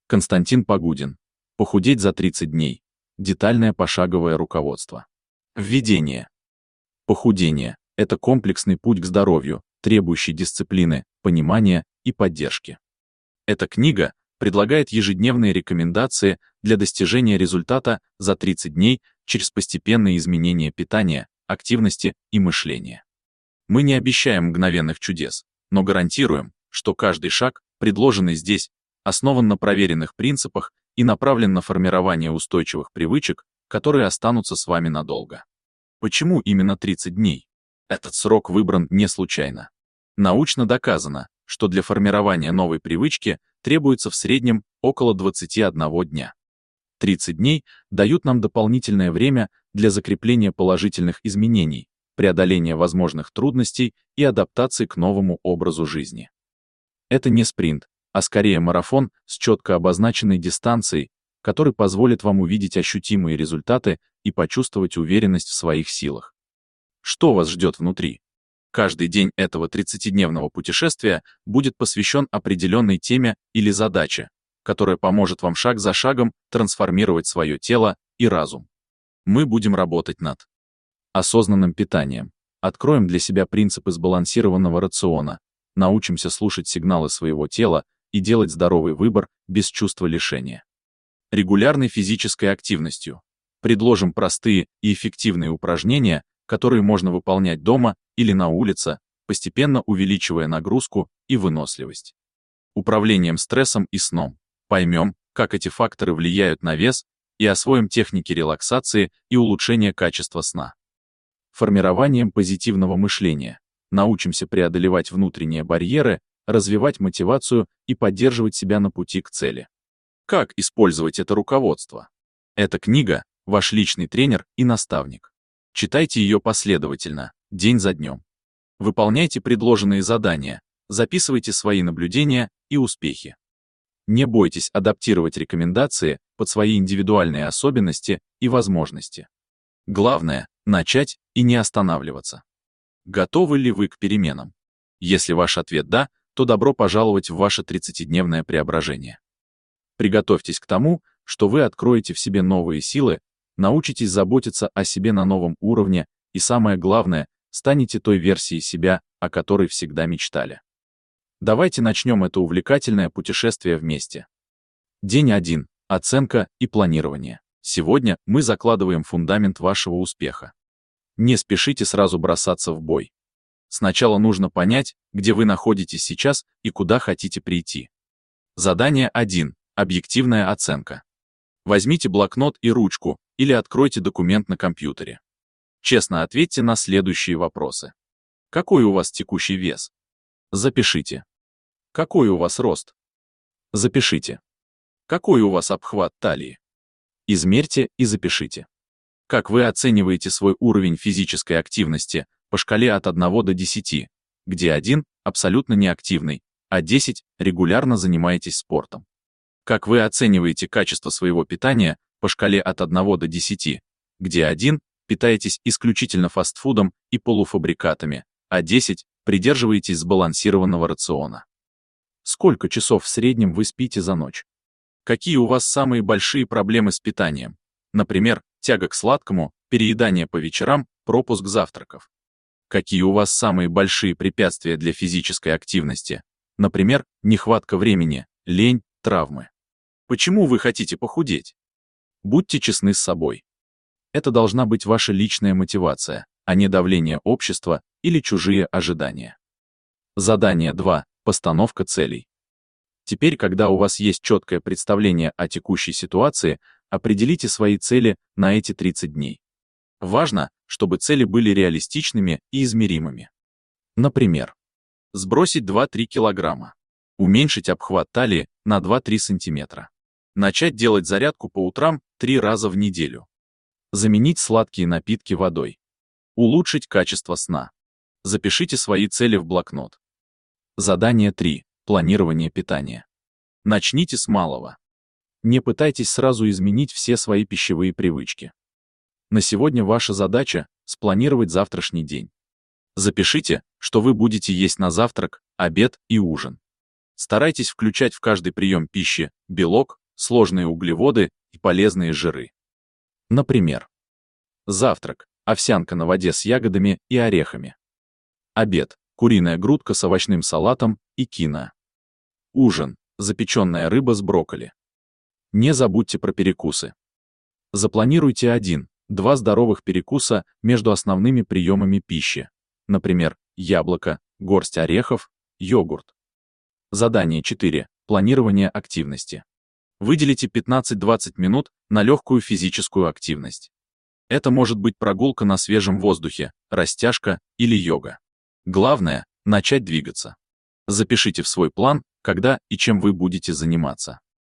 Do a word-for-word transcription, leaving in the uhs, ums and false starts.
Константин Погудин. Похудеть за тридцать дней. Детальное пошаговое руководство. Введение. Похудение – это комплексный путь к здоровью, требующий дисциплины, понимания и поддержки. Эта книга предлагает ежедневные рекомендации для достижения результата за тридцать дней через постепенные изменения питания, активности и мышления. Мы не обещаем мгновенных чудес, но гарантируем, что каждый шаг, предложенный здесь, основан на проверенных принципах и направлен на формирование устойчивых привычек, которые останутся с вами надолго. Почему именно тридцать дней? Этот срок выбран не случайно. Научно доказано, что для формирования новой привычки требуется в среднем около двадцати одного дня. тридцать дней дают нам дополнительное время для закрепления положительных изменений, преодоления возможных трудностей и адаптации к новому образу жизни. Это не спринт, а скорее марафон с четко обозначенной дистанцией, который позволит вам увидеть ощутимые результаты и почувствовать уверенность в своих силах. Что вас ждет внутри? Каждый день этого тридцатидневного путешествия будет посвящен определенной теме или задаче, которая поможет вам шаг за шагом трансформировать свое тело и разум. Мы будем работать над осознанным питанием, откроем для себя принципы сбалансированного рациона, научимся слушать сигналы своего тела и делать здоровый выбор без чувства лишения. Регулярной физической активностью. Предложим простые и эффективные упражнения, которые можно выполнять дома или на улице, постепенно увеличивая нагрузку и выносливость. Управлением стрессом и сном. Поймем, как эти факторы влияют на вес, и освоим техники релаксации и улучшения качества сна. Формированием позитивного мышления. Научимся преодолевать внутренние барьеры, развивать мотивацию и поддерживать себя на пути к цели. Как использовать это руководство? Эта книга – ваш личный тренер и наставник. Читайте ее последовательно, день за днем. Выполняйте предложенные задания, записывайте свои наблюдения и успехи. Не бойтесь адаптировать рекомендации под свои индивидуальные особенности и возможности. Главное – начать и не останавливаться. Готовы ли вы к переменам? Если ваш ответ «да», то добро пожаловать в ваше тридцатидневное преображение. Приготовьтесь к тому, что вы откроете в себе новые силы, научитесь заботиться о себе на новом уровне и, самое главное, станете той версией себя, о которой всегда мечтали. Давайте начнем это увлекательное путешествие вместе. День один. Оценка и планирование. Сегодня мы закладываем фундамент вашего успеха. Не спешите сразу бросаться в бой. Сначала нужно понять, где вы находитесь сейчас и куда хотите прийти. Задание один. Объективная оценка. Возьмите блокнот и ручку или откройте документ на компьютере. Честно ответьте на следующие вопросы. Какой у вас текущий вес? Запишите. Какой у вас рост? Запишите. Какой у вас обхват талии? Измерьте и запишите. Как вы оцениваете свой уровень физической активности по шкале от одного до десяти, где один – абсолютно неактивный, а десять – регулярно занимаетесь спортом? Как вы оцениваете качество своего питания по шкале от одного до десяти, где один – питаетесь исключительно фастфудом и полуфабрикатами, а десять – придерживаетесь сбалансированного рациона? Сколько часов в среднем вы спите за ночь? Какие у вас самые большие проблемы с питанием? Например, тяга к сладкому, переедание по вечерам, пропуск завтраков. Какие у вас самые большие препятствия для физической активности? Например, нехватка времени, лень, травмы. Почему вы хотите похудеть? Будьте честны с собой. Это должна быть ваша личная мотивация, а не давление общества или чужие ожидания. Задание два. Постановка целей. Теперь, когда у вас есть четкое представление о текущей ситуации, определите свои цели на эти тридцать дней. Важно, чтобы цели были реалистичными и измеримыми. Например, сбросить два-три килограмма, уменьшить обхват талии на два-три сантиметра, начать делать зарядку по утрам три раза в неделю, заменить сладкие напитки водой, улучшить качество сна. Запишите свои цели в блокнот. Задание три. Планирование питания. Начните с малого. Не пытайтесь сразу изменить все свои пищевые привычки. На сегодня ваша задача – спланировать завтрашний день. Запишите, что вы будете есть на завтрак, обед и ужин. Старайтесь включать в каждый прием пищи белок, сложные углеводы и полезные жиры. Например, завтрак – овсянка на воде с ягодами и орехами. Обед – куриная грудка с овощным салатом и киноа. Ужин – запеченная рыба с брокколи. Не забудьте про перекусы. Запланируйте один-два здоровых перекуса между основными приемами пищи. Например, яблоко, горсть орехов, йогурт. Задание четыре. Планирование активности. Выделите пятнадцать-двадцать минут на легкую физическую активность. Это может быть прогулка на свежем воздухе, растяжка или йога. Главное – начать двигаться. Запишите в свой план, когда и чем вы будете заниматься.